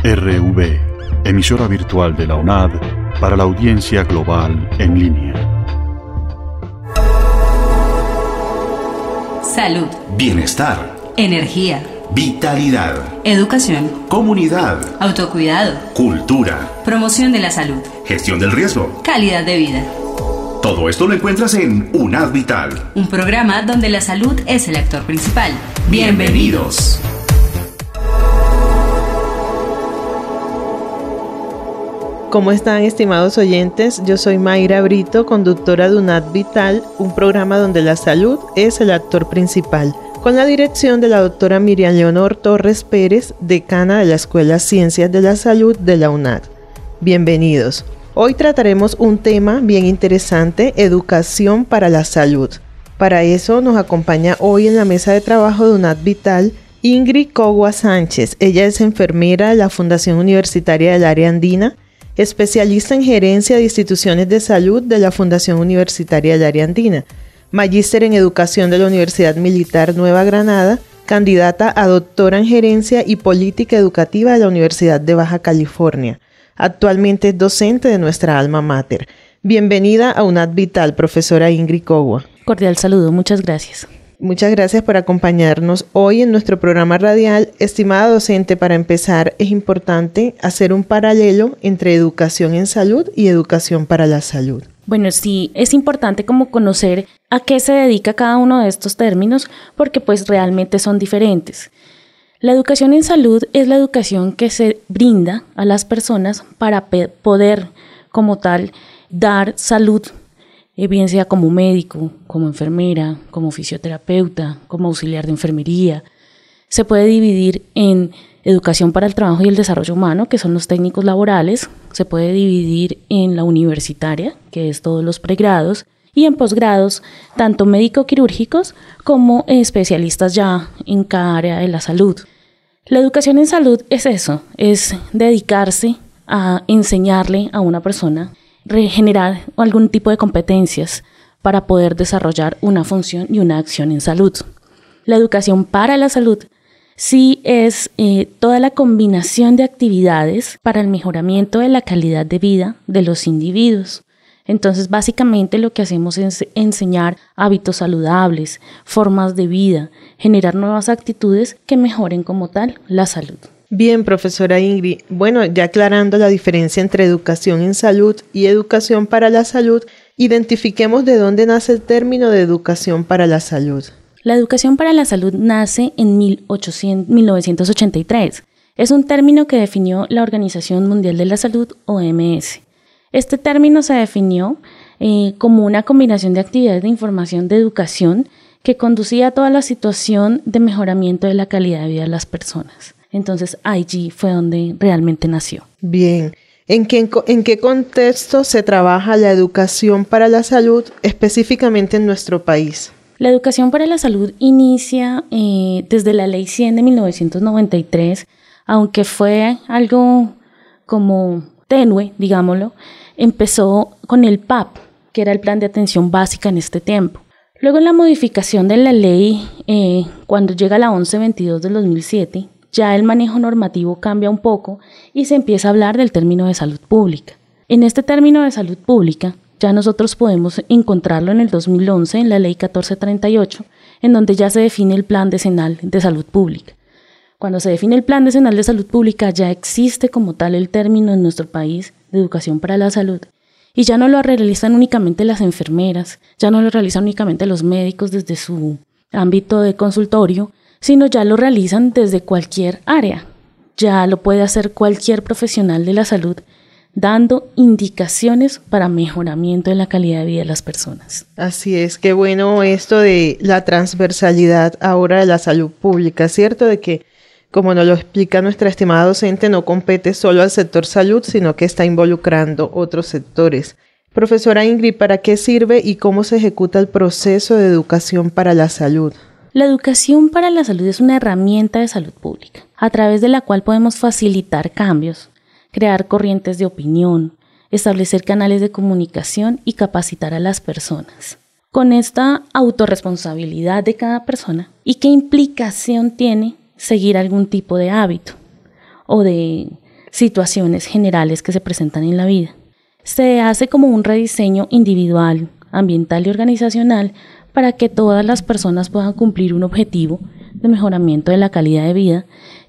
RV, emisora virtual de la UNAD para la audiencia global en línea. Salud. Bienestar. Energía. Vitalidad. Educación. Comunidad. Autocuidado. Cultura. Promoción de la salud. Gestión del riesgo. Calidad de vida. Todo esto lo encuentras en UNAD Vital. Un programa donde la salud es el actor principal. Bienvenidos. ¿Cómo están, estimados oyentes? Yo soy Mayra Brito, conductora de UNAD Vital, un programa donde la salud es el actor principal, con la dirección de la doctora Miriam Leonor Torres Pérez, decana de la Escuela Ciencias de la Salud de la UNAD. Bienvenidos. Hoy trataremos un tema bien interesante, educación para la salud. Para eso nos acompaña hoy en la mesa de trabajo de UNAD Vital Ingrid Cogua Sánchez. Ella es enfermera de la Fundación Universitaria del Área Andina, especialista en gerencia de instituciones de salud de la Fundación Universitaria del Área Andina, magíster en educación de la Universidad Militar Nueva Granada, candidata a doctora en gerencia y política educativa de la Universidad de Baja California. Actualmente es docente de nuestra alma mater. Bienvenida a UNAD Vital, profesora Ingrid Cogua. Cordial saludo, muchas gracias. Muchas gracias por acompañarnos hoy en nuestro programa radial. Estimada docente, para empezar es importante hacer un paralelo entre educación en salud y educación para la salud. Bueno, sí, es importante como conocer a qué se dedica cada uno de estos términos porque pues realmente son diferentes. La educación en salud es la educación que se brinda a las personas para poder como tal dar salud, bien sea como médico, como enfermera, como fisioterapeuta, como auxiliar de enfermería. Se puede dividir en educación para el trabajo y el desarrollo humano, que son los técnicos laborales. Se puede dividir en la universitaria, que es todos los pregrados, y en posgrados, tanto médico-quirúrgicos como especialistas ya en cada área de la salud. La educación en salud es eso, es dedicarse a enseñarle a una persona, generar algún tipo de competencias para poder desarrollar una función y una acción en salud. La educación para la salud sí es toda la combinación de actividades para el mejoramiento de la calidad de vida de los individuos. Entonces, básicamente lo que hacemos es enseñar hábitos saludables, formas de vida, generar nuevas actitudes que mejoren como tal la salud. Bien, profesora Ingrid. Bueno, ya aclarando la diferencia entre educación en salud y educación para la salud, identifiquemos de dónde nace el término de educación para la salud. La educación para la salud nace en 1983. Es un término que definió la Organización Mundial de la Salud, OMS. Este término se definió como una combinación de actividades de información de educación que conducía a toda la situación de mejoramiento de la calidad de vida de las personas. Entonces allí fue donde realmente nació. Bien. ¿En qué contexto se trabaja la educación para la salud específicamente en nuestro país? La educación para la salud inicia desde la Ley 100 de 1993, aunque fue algo como tenue, digámoslo. Empezó con el PAP, que era el Plan de Atención Básica en este tiempo. Luego en la modificación de la ley, cuando llega la 1122 del 2007, ya el manejo normativo cambia un poco y se empieza a hablar del término de salud pública. En este término de salud pública, ya nosotros podemos encontrarlo en el 2011, en la ley 1438, en donde ya se define el Plan Decenal de Salud Pública. Cuando se define el Plan Decenal de Salud Pública, ya existe como tal el término en nuestro país de educación para la salud. Y ya no lo realizan únicamente las enfermeras, ya no lo realizan únicamente los médicos desde su ámbito de consultorio, sino ya lo realizan desde cualquier área. Ya lo puede hacer cualquier profesional de la salud, dando indicaciones para mejoramiento de la calidad de vida de las personas. Así es, qué bueno esto de la transversalidad ahora de la salud pública, ¿cierto? De que, como nos lo explica nuestra estimada docente, no compete solo al sector salud, sino que está involucrando otros sectores. Profesora Ingrid, ¿para qué sirve y cómo se ejecuta el proceso de educación para la salud? La educación para la salud es una herramienta de salud pública, a través de la cual podemos facilitar cambios, crear corrientes de opinión, establecer canales de comunicación y capacitar a las personas. Con esta autorresponsabilidad de cada persona, ¿y qué implicación tiene seguir algún tipo de hábito o de situaciones generales que se presentan en la vida. Se hace como un rediseño individual, ambiental y organizacional para que todas las personas puedan cumplir un objetivo de mejoramiento de la calidad de vida,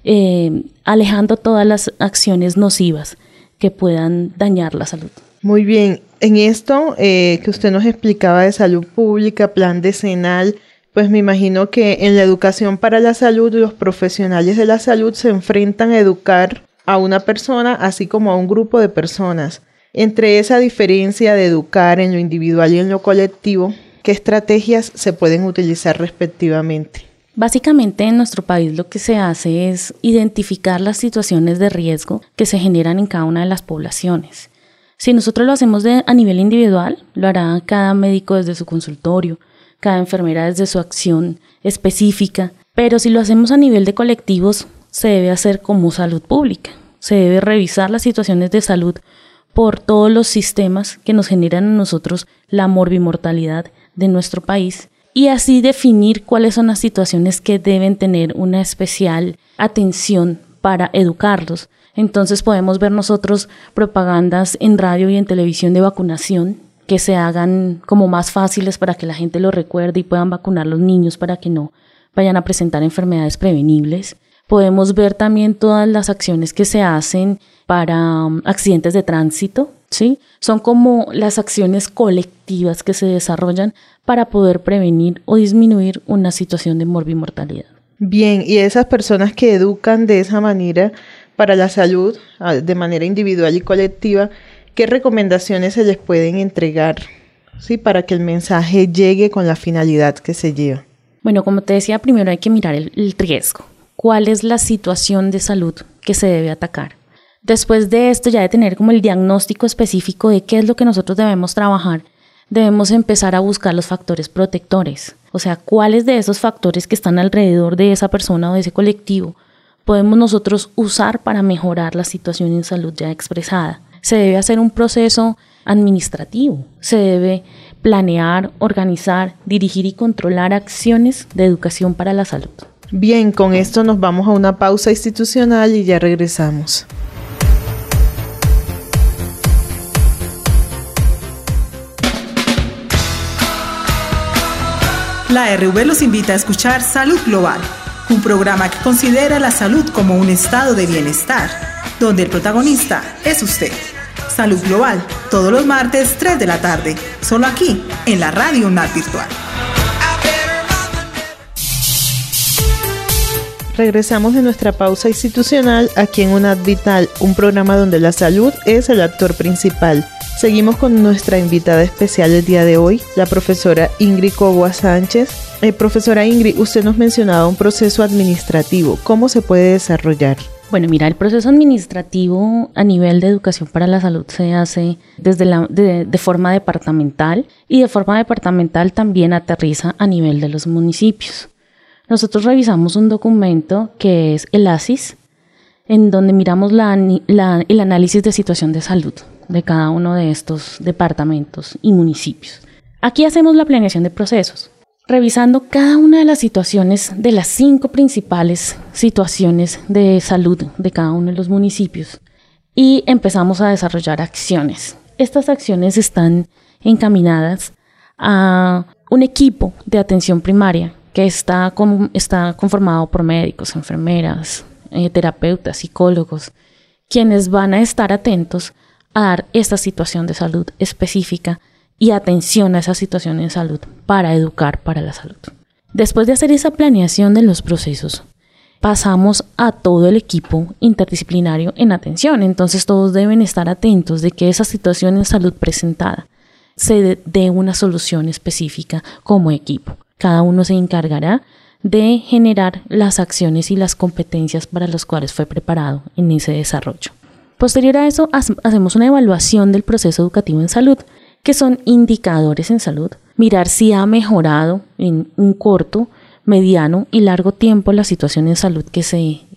alejando todas las acciones nocivas que puedan dañar la salud. Muy bien, en esto que usted nos explicaba de salud pública, plan decenal, pues me imagino que en la educación para la salud los profesionales de la salud se enfrentan a educar a una persona así como a un grupo de personas. Entre esa diferencia de educar en lo individual y en lo colectivo, ¿qué estrategias se pueden utilizar respectivamente? Básicamente en nuestro país lo que se hace es identificar las situaciones de riesgo que se generan en cada una de las poblaciones. Si nosotros lo hacemos a nivel individual, lo hará cada médico desde su consultorio, cada enfermera desde su acción específica, pero si lo hacemos a nivel de colectivos, se debe hacer como salud pública. Se debe revisar las situaciones de salud por todos los sistemas que nos generan a nosotros la morbimortalidad de nuestro país y así definir cuáles son las situaciones que deben tener una especial atención para educarlos. Entonces podemos ver nosotros propagandas en radio y en televisión de vacunación que se hagan como más fáciles para que la gente lo recuerde y puedan vacunar a los niños para que no vayan a presentar enfermedades prevenibles. Podemos ver también todas las acciones que se hacen para accidentes de tránsito, ¿sí? Son como las acciones colectivas que se desarrollan para poder prevenir o disminuir una situación de morbimortalidad. Bien, y esas personas que educan de esa manera para la salud, de manera individual y colectiva, ¿qué recomendaciones se les pueden entregar, sí, para que el mensaje llegue con la finalidad que se lleva? Bueno, como te decía, primero hay que mirar el riesgo. ¿Cuál es la situación de salud que se debe atacar? Después de esto, ya de tener como el diagnóstico específico de qué es lo que nosotros debemos trabajar, debemos empezar a buscar los factores protectores. O sea, cuáles de esos factores que están alrededor de esa persona o de ese colectivo podemos nosotros usar para mejorar la situación en salud ya expresada. Se debe hacer un proceso administrativo, se debe planear, organizar, dirigir y controlar acciones de educación para la salud. Bien, con esto nos vamos a una pausa institucional y ya regresamos. La RV los invita a escuchar Salud Global, un programa que considera la salud como un estado de bienestar, donde el protagonista es usted. Salud Global, todos los martes 3 de la tarde, solo aquí, en la Radio UNAD Virtual. Regresamos de nuestra pausa institucional aquí en UNAD Vital, un programa donde la salud es el actor principal. Seguimos con nuestra invitada especial el día de hoy, la profesora Ingrid Coboa Sánchez. Profesora Ingrid, usted nos mencionaba un proceso administrativo. ¿Cómo se puede desarrollar? Bueno, mira, el proceso administrativo a nivel de educación para la salud se hace de forma departamental y de forma departamental también aterriza a nivel de los municipios. Nosotros revisamos un documento que es el ASIS, en donde miramos el análisis de situación de salud de cada uno de estos departamentos y municipios. Aquí hacemos la planeación de procesos, revisando cada una de las situaciones de las 5 principales situaciones de salud de cada uno de los municipios y empezamos a desarrollar acciones. Estas acciones están encaminadas a un equipo de atención primaria que está conformado por médicos, enfermeras, terapeutas, psicólogos, quienes van a estar atentos a dar esta situación de salud específica y atención a esa situación en salud para educar para la salud. Después de hacer esa planeación de los procesos, pasamos a todo el equipo interdisciplinario en atención. Entonces todos deben estar atentos de que esa situación en salud presentada se dé una solución específica como equipo. Cada uno se encargará de generar las acciones y las competencias para las cuales fue preparado en ese desarrollo. Posterior a eso, hacemos una evaluación del proceso educativo en salud, que son indicadores en salud, mirar si ha mejorado en un corto, mediano y largo tiempo la situación en salud que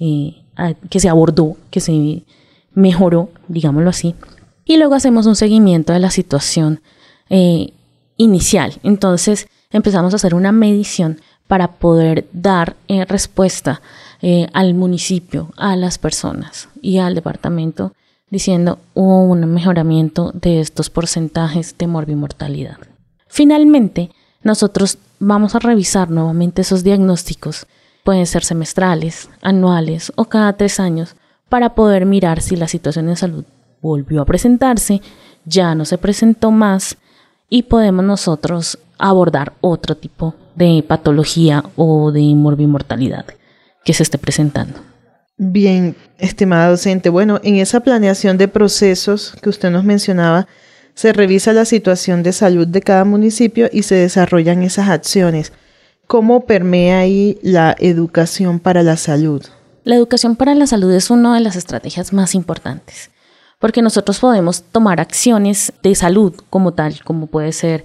se abordó, que se mejoró, digámoslo así, y luego hacemos un seguimiento de la situación inicial. Entonces empezamos a hacer una medición para poder dar respuesta al municipio, a las personas y al departamento, diciendo hubo un mejoramiento de estos porcentajes de morbimortalidad. Finalmente, nosotros vamos a revisar nuevamente esos diagnósticos, pueden ser semestrales, anuales o cada 3 años, para poder mirar si la situación de salud volvió a presentarse, ya no se presentó más y podemos nosotros abordar otro tipo de patología o de morbimortalidad que se esté presentando. Bien, estimada docente, bueno, en esa planeación de procesos que usted nos mencionaba, se revisa la situación de salud de cada municipio y se desarrollan esas acciones. ¿Cómo permea ahí la educación para la salud? La educación para la salud es una de las estrategias más importantes, porque nosotros podemos tomar acciones de salud como tal, como puede ser,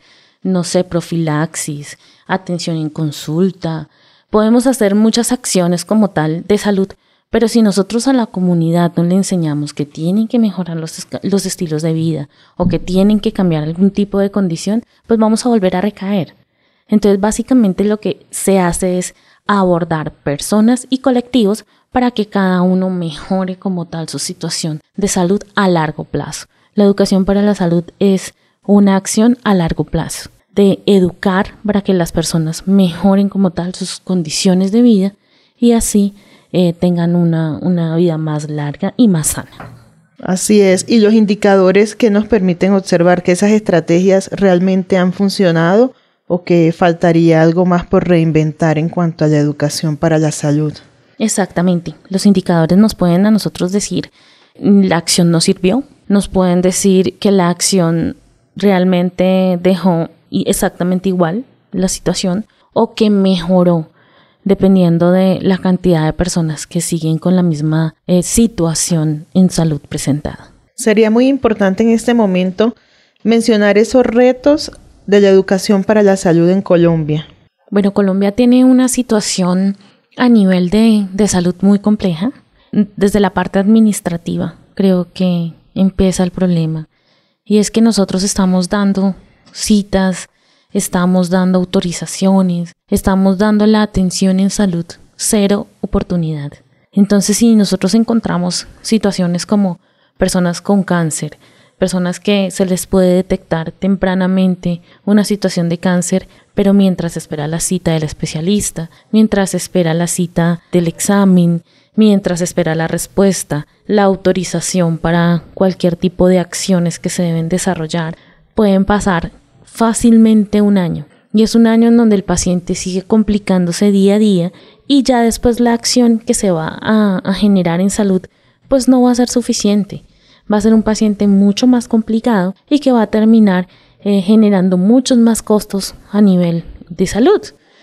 profilaxis, atención en consulta. Podemos hacer muchas acciones como tal de salud, pero si nosotros a la comunidad no le enseñamos que tienen que mejorar los estilos de vida o que tienen que cambiar algún tipo de condición, pues vamos a volver a recaer. Entonces, básicamente lo que se hace es abordar personas y colectivos para que cada uno mejore como tal su situación de salud a largo plazo. La educación para la salud es una acción a largo plazo, de educar para que las personas mejoren como tal sus condiciones de vida y así tengan una vida más larga y más sana. Así es, y los indicadores que nos permiten observar que esas estrategias realmente han funcionado o que faltaría algo más por reinventar en cuanto a la educación para la salud. Exactamente, los indicadores nos pueden a nosotros decir la acción no sirvió, nos pueden decir que la acción realmente dejó exactamente igual la situación o que mejoró, dependiendo de la cantidad de personas que siguen con la misma situación en salud presentada. Sería muy importante en este momento mencionar esos retos de la educación para la salud en Colombia. Bueno, Colombia tiene una situación a nivel de salud muy compleja. Desde la parte administrativa creo que empieza el problema. Y es que nosotros estamos dando citas, estamos dando autorizaciones, estamos dando la atención en salud, 0 oportunidad. Entonces, si nosotros encontramos situaciones como personas con cáncer, personas que se les puede detectar tempranamente una situación de cáncer, pero mientras espera la cita del especialista, mientras espera la cita del examen, mientras espera la respuesta, la autorización para cualquier tipo de acciones que se deben desarrollar, pueden pasar fácilmente 1 año. Y es 1 año en donde el paciente sigue complicándose día a día y ya después la acción que se va a generar en salud pues no va a ser suficiente. Va a ser un paciente mucho más complicado y que va a terminar generando muchos más costos a nivel de salud.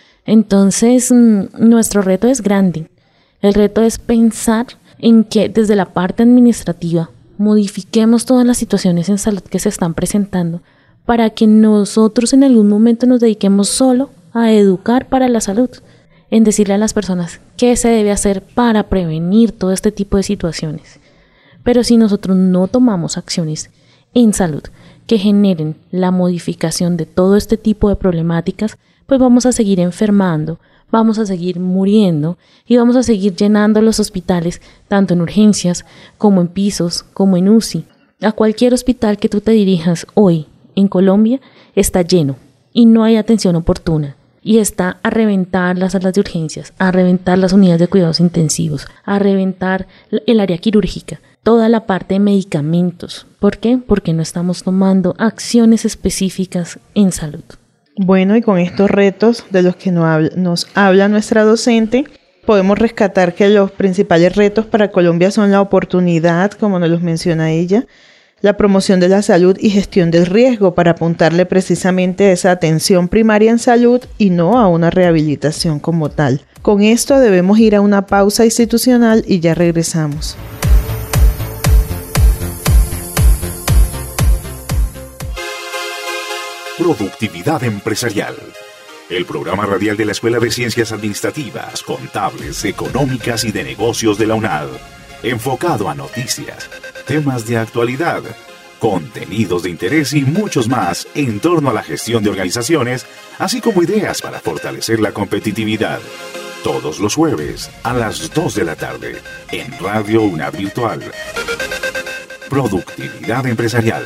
Entonces, nuestro reto es grande. El reto es pensar en que desde la parte administrativa modifiquemos todas las situaciones en salud que se están presentando para que nosotros en algún momento nos dediquemos solo a educar para la salud, en decirle a las personas qué se debe hacer para prevenir todo este tipo de situaciones. Pero si nosotros no tomamos acciones en salud que generen la modificación de todo este tipo de problemáticas, pues vamos a seguir enfermando, vamos a seguir muriendo y vamos a seguir llenando los hospitales, tanto en urgencias como en pisos, como en UCI. A cualquier hospital que tú te dirijas hoy en Colombia está lleno y no hay atención oportuna. Y está a reventar las salas de urgencias, a reventar las unidades de cuidados intensivos, a reventar el área quirúrgica, toda la parte de medicamentos. ¿Por qué? Porque no estamos tomando acciones específicas en salud. Bueno, y con estos retos de los que nos habla nuestra docente, podemos rescatar que los principales retos para Colombia son la oportunidad, como nos los menciona ella, la promoción de la salud y gestión del riesgo para apuntarle precisamente a esa atención primaria en salud y no a una rehabilitación como tal. Con esto debemos ir a una pausa institucional y ya regresamos. Productividad empresarial. El programa radial de la Escuela de Ciencias Administrativas, Contables, Económicas y de Negocios de la UNAD. Enfocado a noticias, temas de actualidad, contenidos de interés y muchos más en torno a la gestión de organizaciones, así como ideas para fortalecer la competitividad. Todos los jueves a las 2 de la tarde en Radio UNAD Virtual. Productividad empresarial.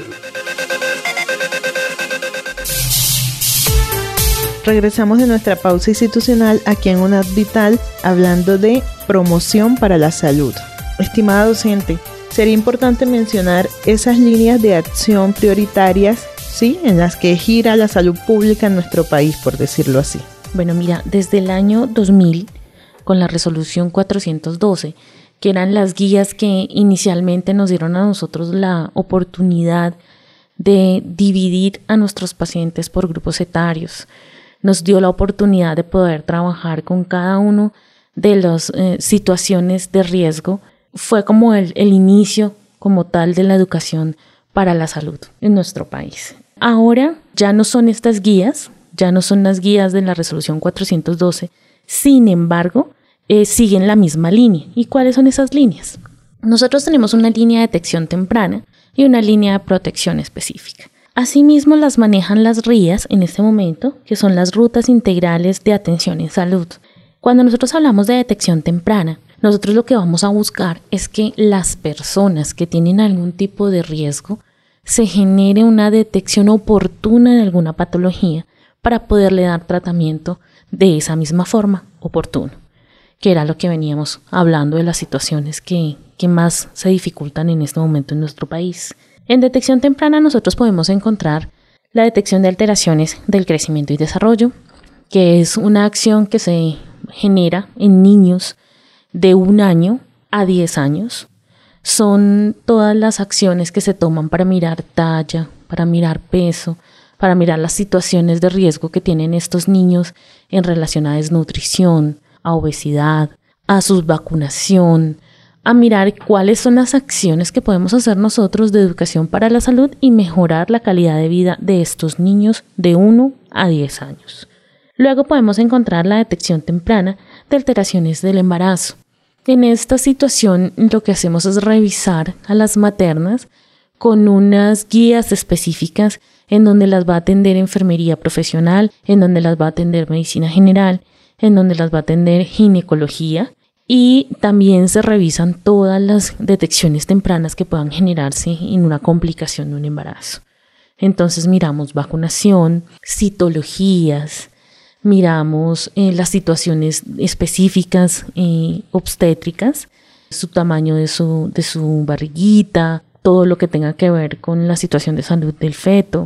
Regresamos de nuestra pausa institucional aquí en UNAD Vital hablando de promoción para la salud. Estimada docente, sería importante mencionar esas líneas de acción prioritarias, ¿sí?, en las que gira la salud pública en nuestro país, por decirlo así. Bueno, mira, desde el año 2000, con la resolución 412, que eran las guías que inicialmente nos dieron a nosotros la oportunidad de dividir a nuestros pacientes por grupos etarios, nos dio la oportunidad de poder trabajar con cada uno de las situaciones de riesgo. Fue como el inicio como tal de la educación para la salud en nuestro país. Ahora ya no son estas guías, ya no son las guías de la resolución 412, sin embargo, siguen la misma línea. ¿Y cuáles son esas líneas? Nosotros tenemos una línea de detección temprana y una línea de protección específica. Asimismo, las manejan las RIAs en este momento, que son las rutas integrales de atención en salud. Cuando nosotros hablamos de detección temprana, nosotros lo que vamos a buscar es que las personas que tienen algún tipo de riesgo se genere una detección oportuna de alguna patología para poderle dar tratamiento de esa misma forma, oportuno, que era lo que veníamos hablando de las situaciones que más se dificultan en este momento en nuestro país. En detección temprana nosotros podemos encontrar la detección de alteraciones del crecimiento y desarrollo, que es una acción que se genera en niños de 1 año a 10 años. Son todas las acciones que se toman para mirar talla, para mirar peso, para mirar las situaciones de riesgo que tienen estos niños en relación a desnutrición, a obesidad, a su vacunación, a mirar cuáles son las acciones que podemos hacer nosotros de educación para la salud y mejorar la calidad de vida de estos niños de 1 a 10 años. Luego podemos encontrar la detección temprana de alteraciones del embarazo. En esta situación lo que hacemos es revisar a las maternas con unas guías específicas en donde las va a atender enfermería profesional, en donde las va a atender medicina general, en donde las va a atender ginecología, y también se revisan todas las detecciones tempranas que puedan generarse en una complicación de un embarazo. Entonces miramos vacunación, citologías, miramos las situaciones específicas obstétricas, su tamaño de su barriguita, todo lo que tenga que ver con la situación de salud del feto,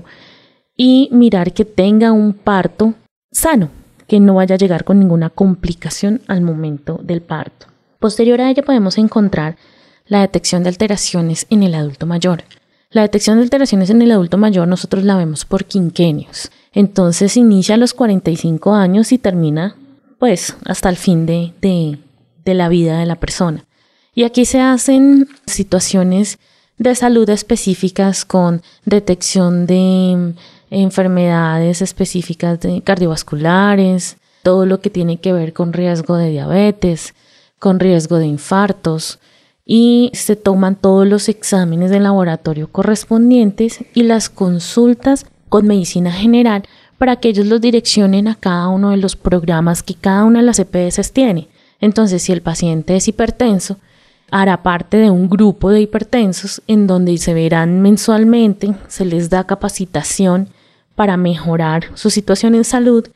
y mirar que tenga un parto sano, que no vaya a llegar con ninguna complicación al momento del parto. Posterior a ello podemos encontrar la detección de alteraciones en el adulto mayor. La detección de alteraciones en el adulto mayor nosotros la vemos por quinquenios. Entonces inicia a los 45 años y termina pues hasta el fin de la vida de la persona. Y aquí se hacen situaciones de salud específicas con detección de enfermedades específicas cardiovasculares, todo lo que tiene que ver con riesgo de diabetes, con riesgo de infartos, y se toman todos los exámenes de laboratorio correspondientes y las consultas con medicina general para que ellos los direccionen a cada uno de los programas que cada una de las EPS tiene. Entonces, si el paciente es hipertenso, hará parte de un grupo de hipertensos en donde se verán mensualmente, se les da capacitación para mejorar su situación en salud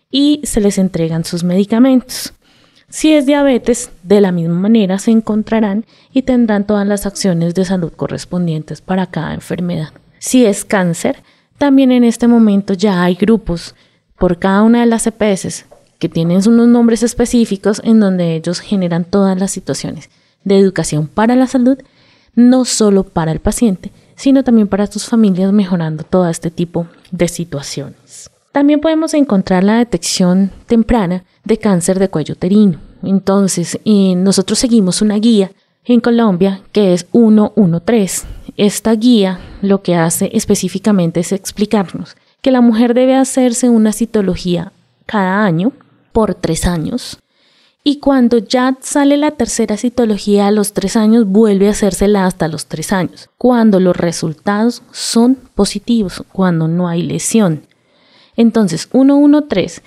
y se les entregan sus medicamentos. Si es diabetes, de la misma manera se encontrarán y tendrán todas las acciones de salud correspondientes para cada enfermedad. Si es cáncer, también en este momento ya hay grupos por cada una de las EPS que tienen unos nombres específicos en donde ellos generan todas las situaciones de educación para la salud, no solo para el paciente, sino también para sus familias, mejorando todo este tipo de situaciones. También podemos encontrar la detección temprana de cáncer de cuello uterino. Entonces, nosotros seguimos una guía en Colombia que es 113. Esta guía lo que hace específicamente es explicarnos que la mujer debe hacerse una citología cada año por 3 años. Y cuando ya sale la tercera citología a los 3 años, vuelve a hacérsela hasta los 3 años, cuando los resultados son positivos, cuando no hay lesión. Entonces, 113,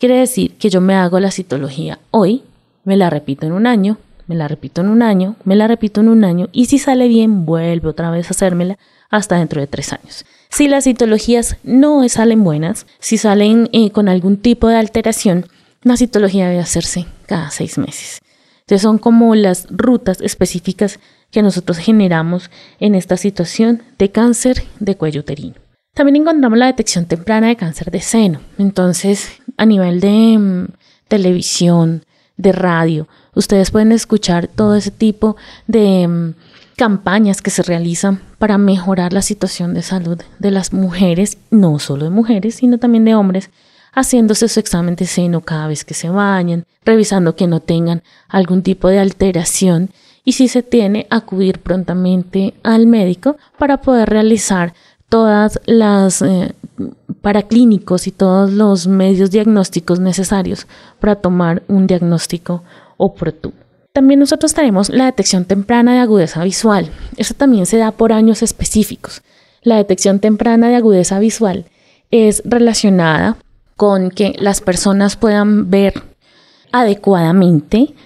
Quiere decir que yo me hago la citología hoy, me la repito en un año, me la repito en un año, me la repito en un año y si sale bien vuelvo otra vez a hacérmela hasta dentro de 3 años. Si las citologías no salen buenas, si salen con algún tipo de alteración, la citología debe hacerse cada 6 meses. Entonces son como las rutas específicas que nosotros generamos en esta situación de cáncer de cuello uterino. También encontramos la detección temprana de cáncer de seno. Entonces, a nivel de televisión, de radio, ustedes pueden escuchar todo ese tipo de campañas que se realizan para mejorar la situación de salud de las mujeres, no solo de mujeres, sino también de hombres, haciéndose su examen de seno cada vez que se bañan, revisando que no tengan algún tipo de alteración y si se tiene, acudir prontamente al médico para poder realizar todas las paraclínicos y todos los medios diagnósticos necesarios para tomar un diagnóstico oportuno. También nosotros tenemos la detección temprana de agudeza visual. Eso también se da por años específicos. La detección temprana de agudeza visual es relacionada con que las personas puedan ver adecuadamente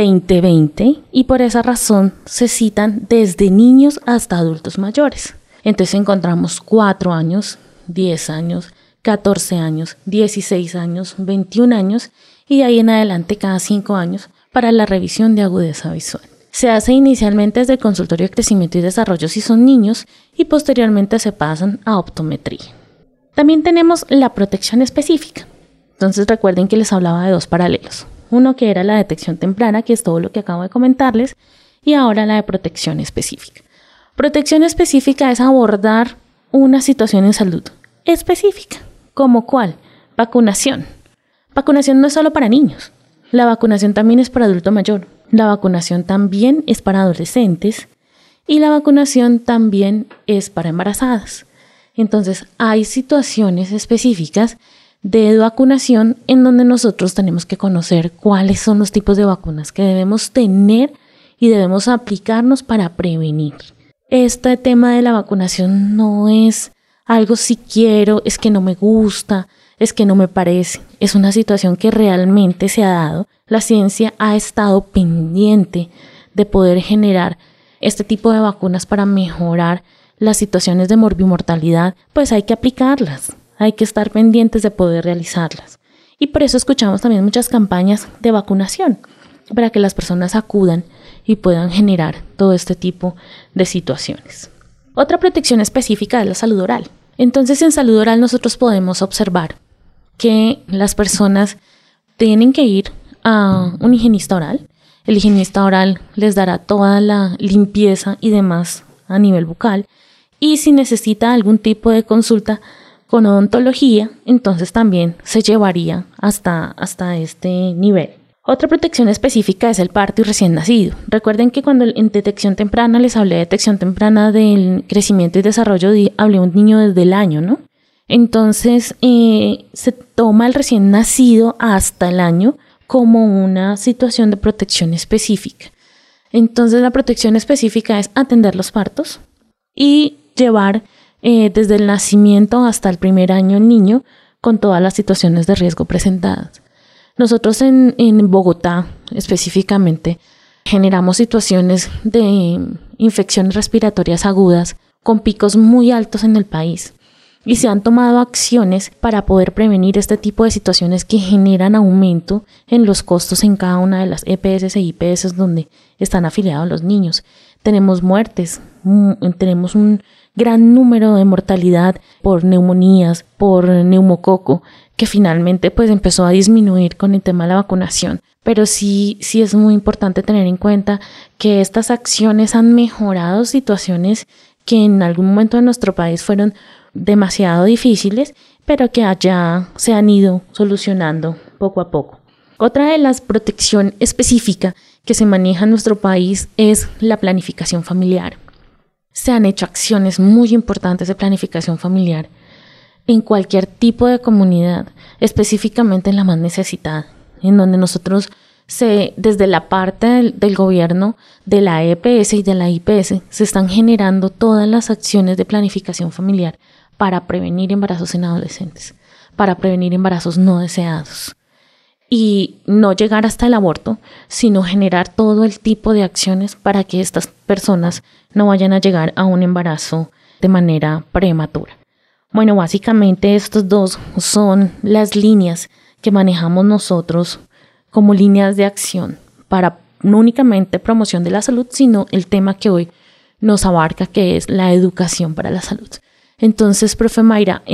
20/20 y por esa razón se citan desde niños hasta adultos mayores. Entonces encontramos 4 años, 10 años, 14 años, 16 años, 21 años y de ahí en adelante cada 5 años para la revisión de agudeza visual. Se hace inicialmente desde el consultorio de crecimiento y desarrollo si son niños y posteriormente se pasan a optometría. También tenemos la protección específica. Entonces recuerden que les hablaba de 2 paralelos. Uno que era la detección temprana, que es todo lo que acabo de comentarles, y ahora la de protección específica. Protección específica es abordar una situación en salud específica. ¿Como cuál? Vacunación. Vacunación no es solo para niños. La vacunación también es para adulto mayor. La vacunación también es para adolescentes. Y la vacunación también es para embarazadas. Entonces, hay situaciones específicas de vacunación en donde nosotros tenemos que conocer cuáles son los tipos de vacunas que debemos tener y debemos aplicarnos para prevenir. Este tema de la vacunación no es algo si quiero, es que no me gusta, es que no me parece. Es una situación que realmente se ha dado. La ciencia ha estado pendiente de poder generar este tipo de vacunas para mejorar las situaciones de morbimortalidad, pues hay que aplicarlas, hay que estar pendientes de poder realizarlas. Y por eso escuchamos también muchas campañas de vacunación, para que las personas acudan y puedan generar todo este tipo de situaciones. Otra protección específica es la salud oral. Entonces, en salud oral nosotros podemos observar que las personas tienen que ir a un higienista oral. El higienista oral les dará toda la limpieza y demás a nivel bucal. Y si necesita algún tipo de consulta con odontología, entonces también se llevaría hasta este nivel. Otra protección específica es el parto y recién nacido. Recuerden que cuando en detección temprana les hablé de detección temprana del crecimiento y desarrollo, hablé de un niño desde el año, ¿no? Entonces se toma el recién nacido hasta el año como una situación de protección específica. Entonces la protección específica es atender los partos y llevar desde el nacimiento hasta el primer año el niño con todas las situaciones de riesgo presentadas. Nosotros en Bogotá específicamente generamos situaciones de infecciones respiratorias agudas con picos muy altos en el país y se han tomado acciones para poder prevenir este tipo de situaciones que generan aumento en los costos en cada una de las EPS e IPS donde están afiliados los niños. Tenemos muertes, tenemos un gran número de mortalidad por neumonías, por neumococo, que finalmente pues empezó a disminuir con el tema de la vacunación. Pero sí es muy importante tener en cuenta que estas acciones han mejorado situaciones que en algún momento de nuestro país fueron demasiado difíciles, pero que allá se han ido solucionando poco a poco. Otra de las protección específica que se maneja en nuestro país es la planificación familiar. Se han hecho acciones muy importantes de planificación familiar en cualquier tipo de comunidad, específicamente en la más necesitada, en donde nosotros desde la parte del gobierno, de la EPS y de la IPS, se están generando todas las acciones de planificación familiar para prevenir embarazos en adolescentes, para prevenir embarazos no deseados. y no llegar hasta el aborto, sino generar todo el tipo de acciones para que estas personas no vayan a llegar a un embarazo de manera prematura. Bueno, básicamente estos dos son las líneas que manejamos nosotros como líneas de acción para no únicamente promoción de la salud, sino el tema que hoy nos abarca, que es la educación para la salud. Entonces, profe Mayra,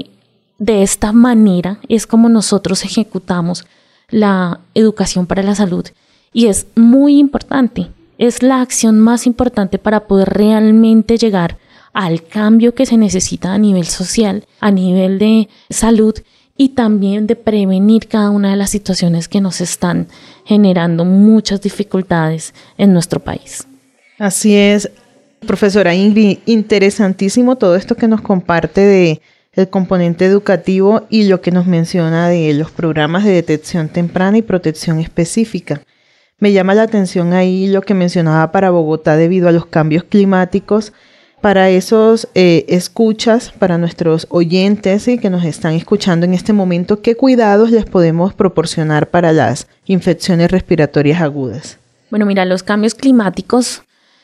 de esta manera es como nosotros ejecutamos la educación para la salud y es muy importante, es la acción más importante para poder realmente llegar al cambio que se necesita a nivel social, a nivel de salud y también de prevenir cada una de las situaciones que nos están generando muchas dificultades en nuestro país. Así es, profesora Ingrid, interesantísimo todo esto que nos comparte de el componente educativo y lo que nos menciona de los programas de detección temprana y protección específica. Me llama la atención ahí lo que mencionaba para Bogotá debido a los cambios climáticos. Para esos escuchas, para nuestros oyentes ¿sí? que nos están escuchando en este momento, ¿qué cuidados les podemos proporcionar para las infecciones respiratorias agudas? Bueno, mira, los cambios climáticos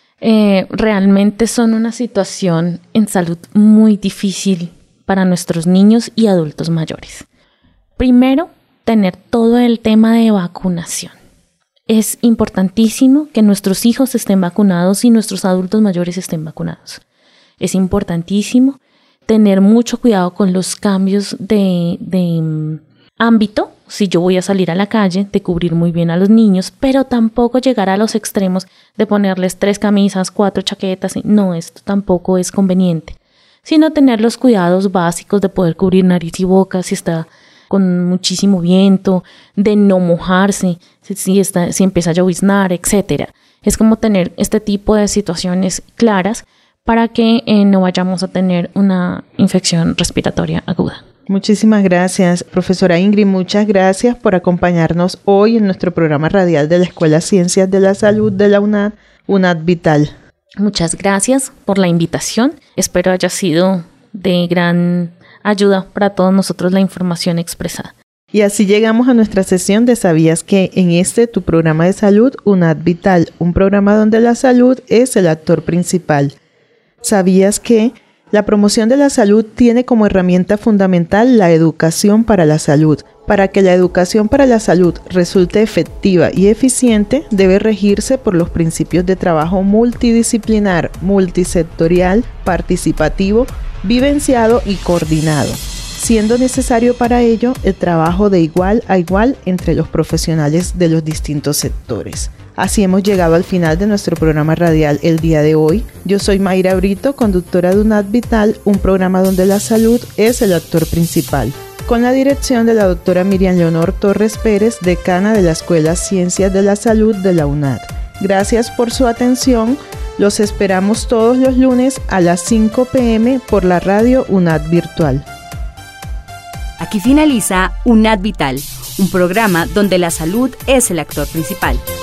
realmente son una situación en salud muy difícil para nuestros niños y adultos mayores. Primero, tener todo el tema de vacunación. Es importantísimo que nuestros hijos estén vacunados y nuestros adultos mayores estén vacunados. Es importantísimo tener mucho cuidado con los cambios de ámbito. Si yo voy a salir a la calle, de cubrir muy bien a los niños, pero tampoco llegar a los extremos de ponerles 3 camisas, 4 chaquetas. No, esto tampoco es conveniente. Sino tener los cuidados básicos de poder cubrir nariz y boca si está con muchísimo viento, de no mojarse, si empieza a lloviznar, etc. Es como tener este tipo de situaciones claras para que no vayamos a tener una infección respiratoria aguda. Muchísimas gracias, profesora Ingrid. Muchas gracias por acompañarnos hoy en nuestro programa radial de la Escuela Ciencias de la Salud de la UNAD, UNAD Vital. Muchas gracias por la invitación. Espero haya sido de gran ayuda para todos nosotros la información expresada. Y así llegamos a nuestra sesión de ¿Sabías qué? En tu programa de salud, UNAD Vital, un programa donde la salud es el actor principal. ¿Sabías que la promoción de la salud tiene como herramienta fundamental la educación para la salud? Para que la educación para la salud resulte efectiva y eficiente, debe regirse por los principios de trabajo multidisciplinar, multisectorial, participativo, vivenciado y coordinado, siendo necesario para ello el trabajo de igual a igual entre los profesionales de los distintos sectores. Así hemos llegado al final de nuestro programa radial el día de hoy. Yo soy Mayra Brito, conductora de UNAD Vital, un programa donde la salud es el actor principal, con la dirección de la doctora Miriam Leonor Torres Pérez, decana de la Escuela Ciencias de la Salud de la UNAD. Gracias por su atención. Los esperamos todos los lunes a las 5 p.m. por la radio UNAD Virtual. Aquí finaliza UNAD Vital, un programa donde la salud es el actor principal.